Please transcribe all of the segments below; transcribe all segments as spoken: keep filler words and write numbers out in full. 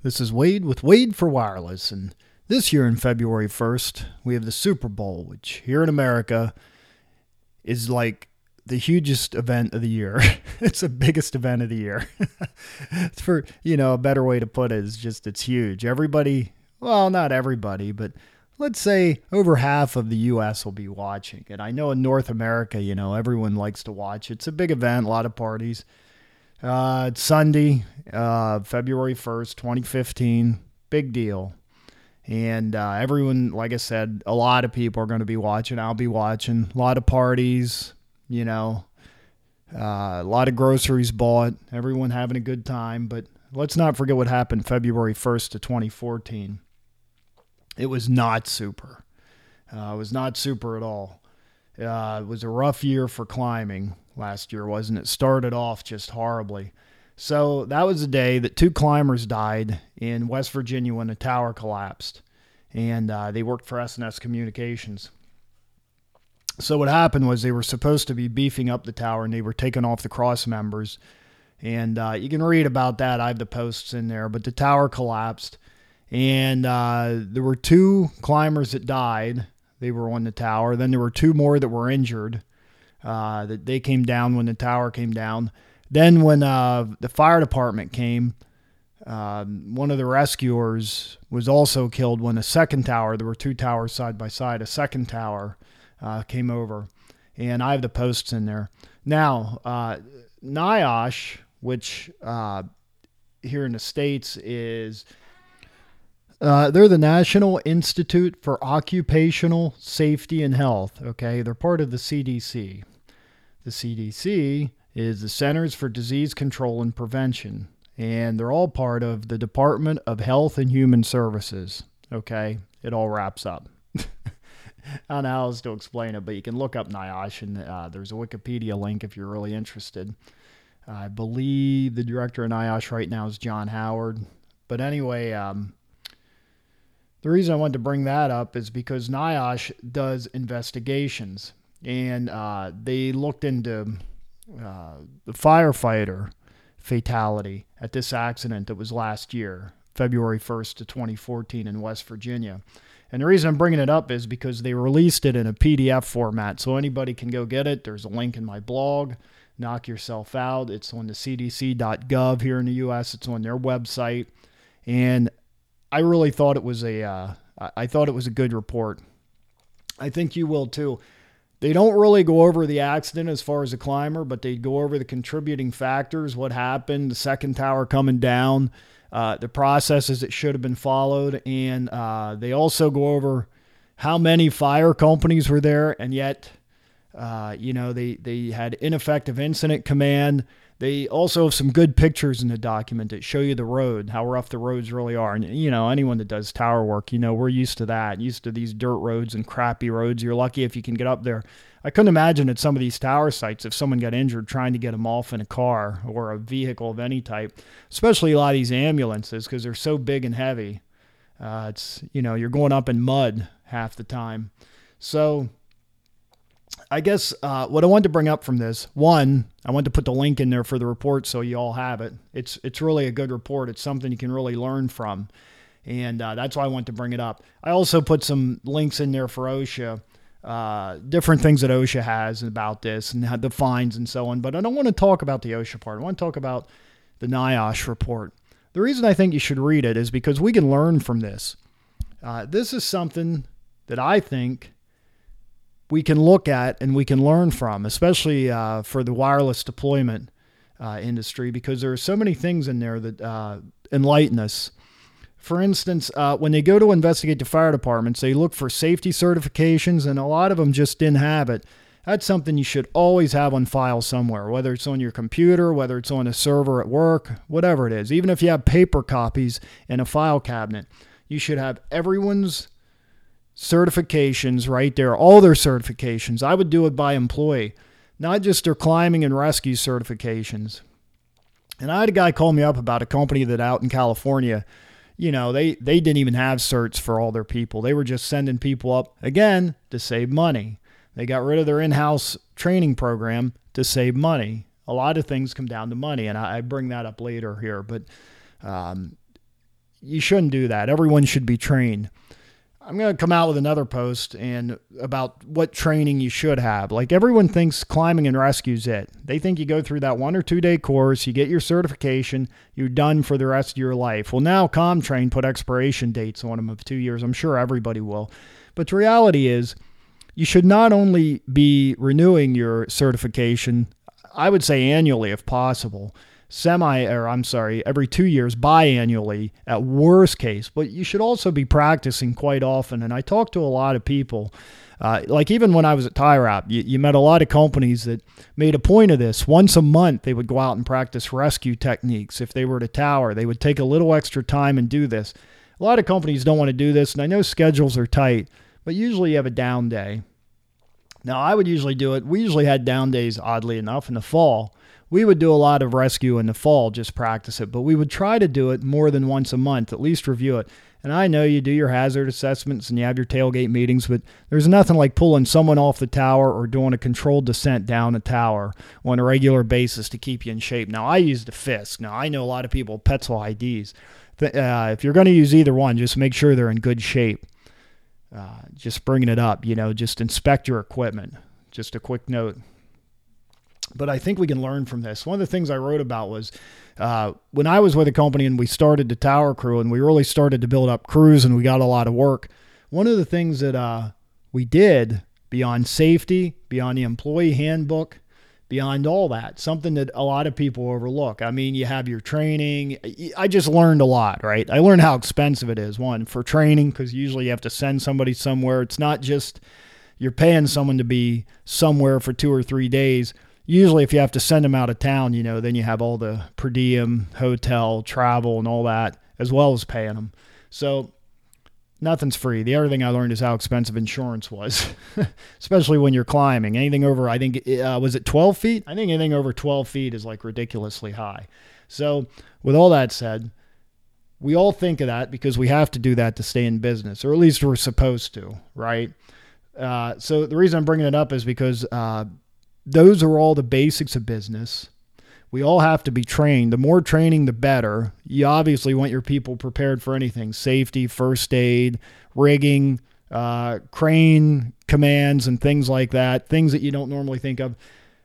This is Wade with Wade for Wireless, and this year on February first, we have the Super Bowl, which here in America is like the hugest event of the year. It's the biggest event of the year. For, you know, a better way to put it is just it's huge. Everybody, well, not everybody, but let's say over half of the U S will be watching. And I know in North America, you know, everyone likes to watch. It's a big event, a lot of parties. Uh, it's Sunday, uh, February first, twenty fifteen. Big deal. And uh, everyone, like I said, a lot of people are going to be watching. I'll be watching. A lot of parties, you know, uh, a lot of groceries bought. Everyone having a good time. But let's not forget what happened February first of twenty fourteen. It was not super. Uh, it was not super at all. Uh, it was a rough year for climbing last year, wasn't it? Started off just horribly. So that was the day that two climbers died in West Virginia when the tower collapsed. And uh, they worked for S and S Communications. So what happened was they were supposed to be beefing up the tower, and they were taking off the cross members. And uh, you can read about that. I have the posts in there. But the tower collapsed. And uh, there were two climbers that died. They were on the tower. Then there were two more that were injured. Uh, that they came down when the tower came down. Then when uh, the fire department came, uh, one of the rescuers was also killed when a second tower, there were two towers side by side, a second tower uh, came over. And I have the posts in there. Now, uh, NIOSH, which uh, here in the States is... Uh, they're the National Institute for Occupational Safety and Health, okay? They're part of the C D C. The C D C is the Centers for Disease Control and Prevention, and they're all part of the Department of Health and Human Services, okay? It all wraps up. I don't know how else to explain it, but you can look up NIOSH, and uh, there's a Wikipedia link if you're really interested. I believe the director of NIOSH right now is John Howard. But anyway... Um, The reason I wanted to bring that up is because NIOSH does investigations, and uh, they looked into uh, the firefighter fatality at this accident that was last year, February first of twenty fourteen in West Virginia. And the reason I'm bringing it up is because they released it in a P D F format, so anybody can go get it. There's a link in my blog. Knock yourself out. It's on the C D C dot gov here in the U S. It's on their website, and I really thought it was a, uh, I thought it was a good report. I think you will too. They don't really go over the accident as far as a climber, but they go over the contributing factors, what happened, the second tower coming down, uh, the processes that should have been followed, and uh, they also go over how many fire companies were there, and yet, uh, you know, they, they had ineffective incident command. They also have some good pictures in the document that show you the road, how rough the roads really are. And, you know, anyone that does tower work, you know, we're used to that, used to these dirt roads and crappy roads. You're lucky if you can get up there. I couldn't imagine at some of these tower sites if someone got injured trying to get them off in a car or a vehicle of any type, especially a lot of these ambulances because they're so big and heavy. Uh, it's, you know, you're going up in mud half the time. So... I guess uh, what I wanted to bring up from this, one, I wanted to put the link in there for the report so you all have it. It's it's really a good report. It's something you can really learn from, and uh, that's why I wanted to bring it up. I also put some links in there for OSHA, uh, different things that OSHA has about this and the fines and so on, but I don't want to talk about the OSHA part. I want to talk about the NIOSH report. The reason I think you should read it is because we can learn from this. Uh, this is something that I think we can look at and we can learn from, especially uh, for the wireless deployment uh, industry, because there are so many things in there that uh, enlighten us. For instance, uh, when they go to investigate the fire departments, they look for safety certifications, and a lot of them just didn't have it. That's something you should always have on file somewhere, whether it's on your computer, whether it's on a server at work, whatever it is. Even if you have paper copies in a file cabinet, you should have everyone's certifications right there, all their certifications. I would do it by employee, not just their climbing and rescue certifications. And I had a guy call me up about a company that out in California, you know, they, they didn't even have certs for all their people. They were just sending people up, again, to save money. They got rid of their in-house training program to save money. A lot of things come down to money, and I, I bring that up later here. But um, you shouldn't do that. Everyone should be trained. I'm going to come out with another post and about what training you should have. Like, everyone thinks climbing and rescue's it. They think you go through that one or two day course, you get your certification, you're done for the rest of your life. Well, now ComTrain put expiration dates on them of two years. I'm sure everybody will. But the reality is, you should not only be renewing your certification, I would say annually if possible, semi, or I'm sorry, every two years, biannually at worst case, but you should also be practicing quite often. And I talked to a lot of people, uh, like even when I was at TIRAP, you, you met a lot of companies that made a point of this. Once a month, they would go out and practice rescue techniques. If they were at a tower, they would take a little extra time and do this. A lot of companies don't want to do this, and I know schedules are tight, but usually you have a down day. Now, I would usually do it. We usually had down days, oddly enough, in the fall. We would do a lot of rescue in the fall, just practice it, but we would try to do it more than once a month, at least review it. And I know you do your hazard assessments and you have your tailgate meetings, but there's nothing like pulling someone off the tower or doing a controlled descent down a tower on a regular basis to keep you in shape. Now, I use the Fisk. Now, I know a lot of people, Petzl I Ds. Uh, if you're going to use either one, just make sure they're in good shape. Uh, just bringing it up, you know, just inspect your equipment. Just a quick note. But I think we can learn from this. One of the things I wrote about was uh, when I was with a company and we started the tower crew and we really started to build up crews and we got a lot of work. One of the things that uh, we did beyond safety, beyond the employee handbook, beyond all that, something that a lot of people overlook. I mean, you have your training. I just learned a lot, right? I learned how expensive it is, one, for training, because usually you have to send somebody somewhere. It's not just you're paying someone to be somewhere for two or three days. Usually if you have to send them out of town, you know, then you have all the per diem, hotel, travel, and all that, as well as paying them. So nothing's free. The other thing I learned is how expensive insurance was, especially when you're climbing. Anything over, I think, uh, was it twelve feet? I think anything over twelve feet is like ridiculously high. So with all that said, we all think of that because we have to do that to stay in business, or at least we're supposed to, right? Uh, so the reason I'm bringing it up is because uh, those are all the basics of business. We all have to be trained. The more training, the better. You obviously want your people prepared for anything: safety, first aid, rigging, uh, crane commands, and things like that, things that you don't normally think of.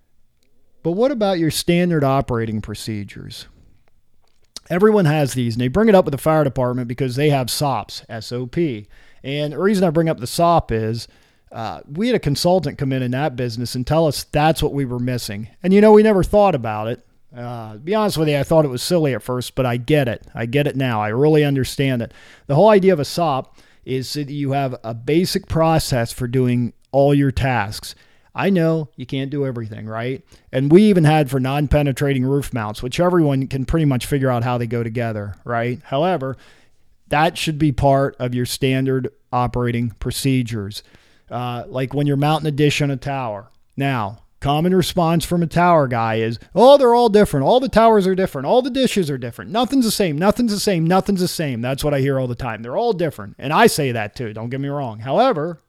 But what about your standard operating procedures? Everyone has these, and they bring it up with the fire department because they have S O Ps, S O P. And the reason I bring up the S O P is Uh, we had a consultant come in in that business and tell us that's what we were missing. And, you know, we never thought about it. Uh, to be honest with you, I thought it was silly at first, but I get it. I get it now. I really understand it. The whole idea of a S O P is that you have a basic process for doing all your tasks. I know you can't do everything, right? And we even had for non-penetrating roof mounts, which everyone can pretty much figure out how they go together, right? However, that should be part of your standard operating procedures. Uh, like when you're mounting a dish on a tower. Now, common response from a tower guy is, oh, they're all different. All the towers are different. All the dishes are different. Nothing's the same. Nothing's the same. Nothing's the same. That's what I hear all the time. They're all different. And I say that too. Don't get me wrong. However,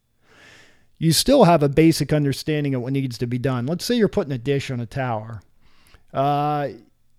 you still have a basic understanding of what needs to be done. Let's say you're putting a dish on a tower. Uh,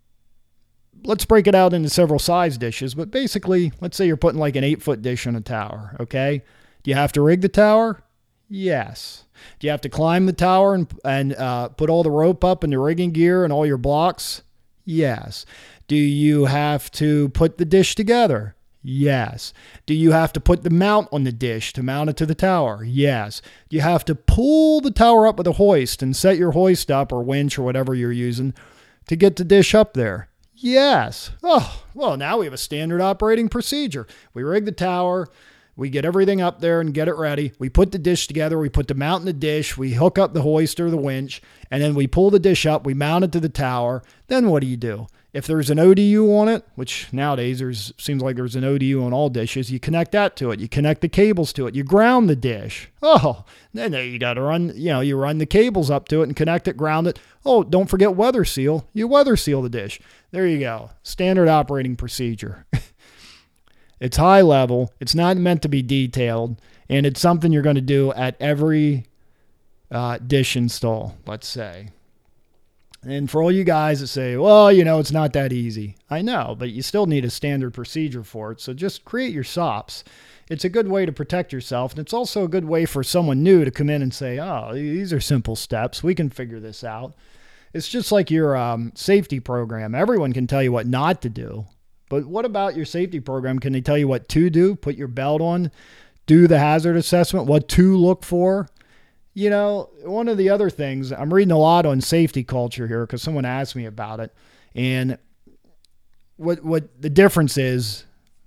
let's break it out into several size dishes. But basically, let's say you're putting like an eight-foot dish on a tower, okay? Do you have to rig the tower? Yes. Do you have to climb the tower and, and uh, put all the rope up and the rigging gear and all your blocks? Yes. Do you have to put the dish together? Yes. Do you have to put the mount on the dish to mount it to the tower? Yes. Do you have to pull the tower up with a hoist and set your hoist up or winch or whatever you're using to get the dish up there? Yes. Oh, well, now we have a standard operating procedure. We rig the tower. We get everything up there and get it ready. We put the dish together. We put the mount in the dish. We hook up the hoist or the winch, and then we pull the dish up. We mount it to the tower. Then what do you do? If there's an O D U on it, which nowadays there's seems like there's an O D U on all dishes, you connect that to it. You connect the cables to it. You ground the dish. Oh, then you got to run, you know, you run the cables up to it and connect it, ground it. Oh, don't forget weather seal. You weather seal the dish. There you go. Standard operating procedure. It's high level. It's not meant to be detailed. And it's something you're going to do at every uh, dish install, let's say. And for all you guys that say, well, you know, it's not that easy. I know, but you still need a standard procedure for it. So just create your S O Ps. It's a good way to protect yourself. And it's also a good way for someone new to come in and say, oh, these are simple steps. We can figure this out. It's just like your um, safety program. Everyone can tell you what not to do. But what about your safety program? Can they tell you what to do? Put your belt on, do the hazard assessment, what to look for. You know, one of the other things, I'm reading a lot on safety culture here because someone asked me about it. And what what the difference is,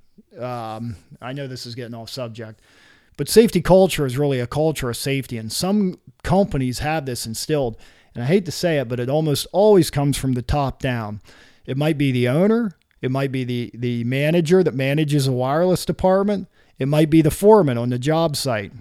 um, I know this is getting off subject, but safety culture is really a culture of safety. And some companies have this instilled. And I hate to say it, but it almost always comes from the top down. It might be the owner. It might be the, the manager that manages a wireless department. It might be the foreman on the job site.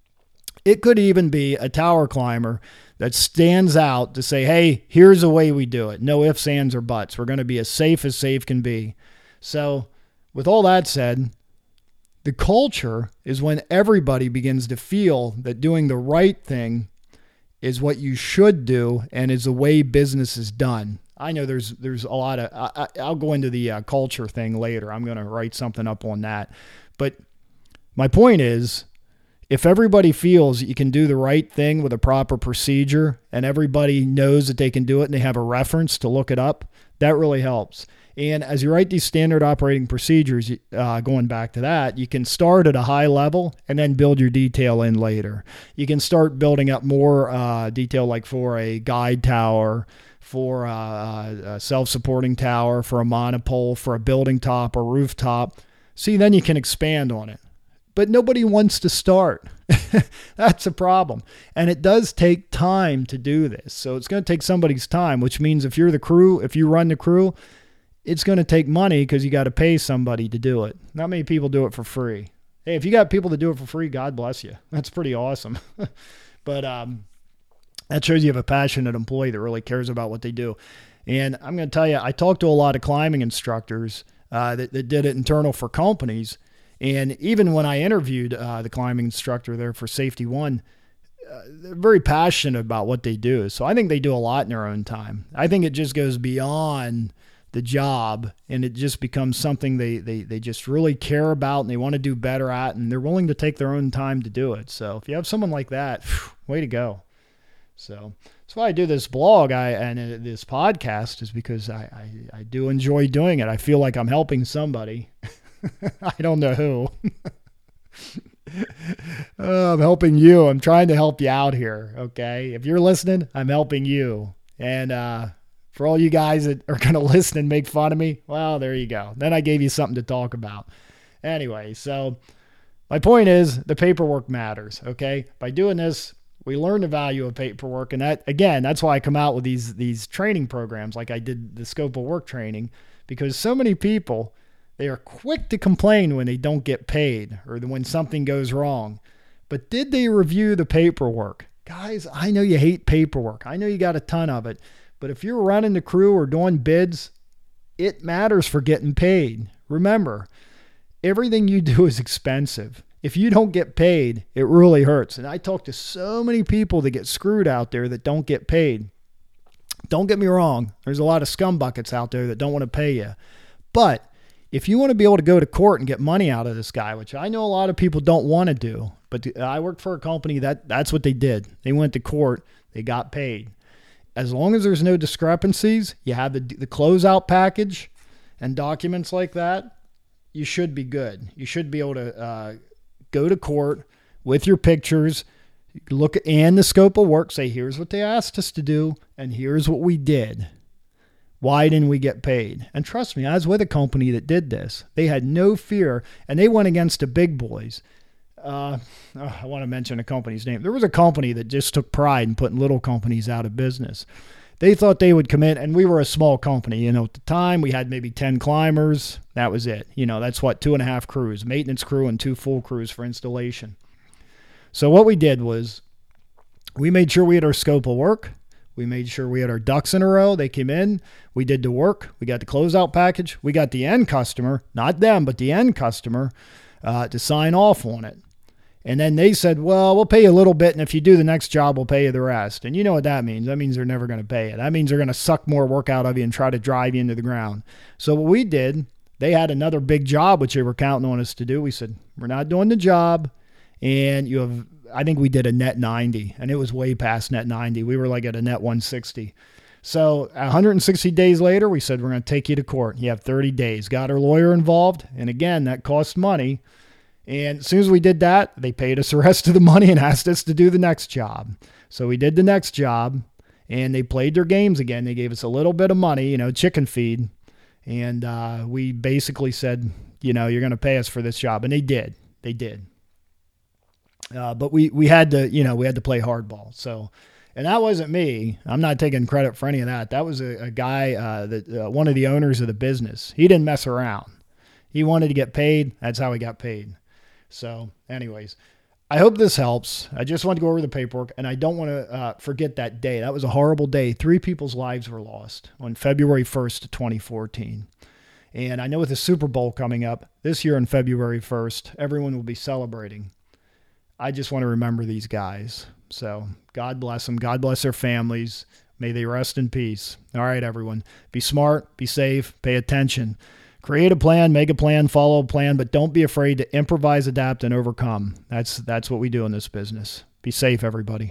It could even be a tower climber that stands out to say, hey, here's the way we do it. No ifs, ands, or buts. We're going to be as safe as safe can be. So with all that said, the culture is when everybody begins to feel that doing the right thing is what you should do and is the way business is done. I know there's there's a lot of, I, I'll go into the uh, culture thing later. I'm going to write something up on that. But my point is, if everybody feels you can do the right thing with a proper procedure and everybody knows that they can do it and they have a reference to look it up, that really helps. And as you write these standard operating procedures, uh, going back to that, you can start at a high level and then build your detail in later. You can start building up more uh, detail, like for a guide tower, for a, a self-supporting tower, for a monopole, for a building top or rooftop. See, then you can expand on it. But nobody wants to start. That's a problem. And it does take time to do this. So it's going to take somebody's time, which means if you're the crew, if you run the crew, it's going to take money because you got to pay somebody to do it. Not many people do it for free. Hey, if you got people to do it for free, God bless you. That's pretty awesome. But um, that shows you have a passionate employee that really cares about what they do. And I'm going to tell you, I talked to a lot of climbing instructors uh, that, that did it internal for companies. And even when I interviewed uh, the climbing instructor there for Safety One, uh, they're very passionate about what they do. So I think they do a lot in their own time. I think it just goes beyond the job, and it just becomes something they, they, they just really care about and they want to do better at, and they're willing to take their own time to do it. So if you have someone like that, whew, way to go. So that's why I do this blog I and uh, this podcast, is because I, I, I do enjoy doing it. I feel like I'm helping somebody. I don't know who. oh, I'm helping you. I'm trying to help you out here, okay? If you're listening, I'm helping you. And uh, for all you guys that are going to listen and make fun of me, well, there you go. Then I gave you something to talk about. Anyway, so my point is the paperwork matters, okay? By doing this, we learn the value of paperwork. And that, again, that's why I come out with these, these training programs like I did the scope of work training, because so many people, they are quick to complain when they don't get paid or when something goes wrong. But did they review the paperwork? Guys, I know you hate paperwork. I know you got a ton of it. But if you're running the crew or doing bids, it matters for getting paid. Remember, everything you do is expensive. If you don't get paid, it really hurts. And I talk to so many people that get screwed out there that don't get paid. Don't get me wrong. There's a lot of scumbuckets out there that don't want to pay you. But if you want to be able to go to court and get money out of this guy, which I know a lot of people don't want to do, but I worked for a company that that's what they did. They went to court. They got paid. As long as there's no discrepancies, you have the, the closeout package and documents like that, you should be good. You should be able to uh, go to court with your pictures, look at, and the scope of work, say, here's what they asked us to do, and here's what we did. Why didn't we get paid? And trust me, I was with a company that did this. They had no fear, and they went against the big boys. Uh, oh, I want to mention a company's name. There was a company that just took pride in putting little companies out of business. They thought they would come in, and we were a small company. You know, at the time, we had maybe ten climbers. That was it. You know, that's what, two and a half crews, maintenance crew and two full crews for installation. So what we did was we made sure we had our scope of work. We made sure we had our ducks in a row. They came in. We did the work. We got the closeout package. We got the end customer, not them, but the end customer, uh, to sign off on it. And then they said, well, we'll pay you a little bit, and if you do the next job, we'll pay you the rest. And you know what that means. That means they're never going to pay you. That means they're going to suck more work out of you and try to drive you into the ground. So what we did, they had another big job, which they were counting on us to do. We said, we're not doing the job, and you have, I think we did a net ninety, and it was way past net ninety. We were like at a net one sixty. So one hundred sixty days later, we said, we're going to take you to court. You have thirty days. Got our lawyer involved, and again, that costs money. And as soon as we did that, they paid us the rest of the money and asked us to do the next job. So we did the next job, and they played their games again. They gave us a little bit of money, you know, chicken feed. And uh, we basically said, you know, you're going to pay us for this job. And they did. They did. Uh, but we, we had to, you know, we had to play hardball. So, and that wasn't me. I'm not taking credit for any of that. That was a, a guy, uh, that uh, one of the owners of the business. He didn't mess around. He wanted to get paid. That's how he got paid. So anyways, I hope this helps. I just want to go over the paperwork, and I don't want to uh, forget that day. That was a horrible day. Three people's lives were lost on February first, twenty fourteen. And I know with the Super Bowl coming up this year on February first, everyone will be celebrating. I just want to remember these guys. So God bless them. God bless their families. May they rest in peace. All right, everyone. Be smart, be safe, pay attention. Create a plan, make a plan, follow a plan, but don't be afraid to improvise, adapt, and overcome. That's that's what we do in this business. Be safe, everybody.